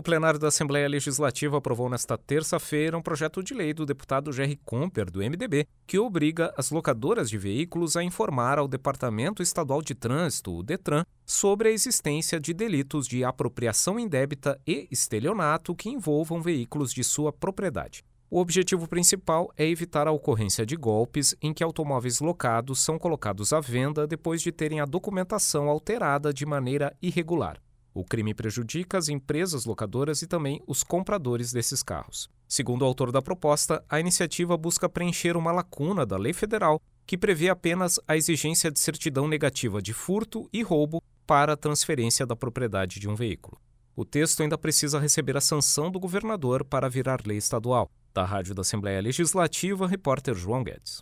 O plenário da Assembleia Legislativa aprovou nesta terça-feira um projeto de lei do deputado Gerry Comper, do MDB, que obriga as locadoras de veículos a informar ao Departamento Estadual de Trânsito, o DETRAN, sobre a existência de delitos de apropriação indébita e estelionato que envolvam veículos de sua propriedade. O objetivo principal é evitar a ocorrência de golpes em que automóveis locados são colocados à venda depois de terem a documentação alterada de maneira irregular. O crime prejudica as empresas locadoras e também os compradores desses carros. Segundo o autor da proposta, a iniciativa busca preencher uma lacuna da lei federal que prevê apenas a exigência de certidão negativa de furto e roubo para a transferência da propriedade de um veículo. O texto ainda precisa receber a sanção do governador para virar lei estadual. Da Rádio da Assembleia Legislativa, repórter João Guedes.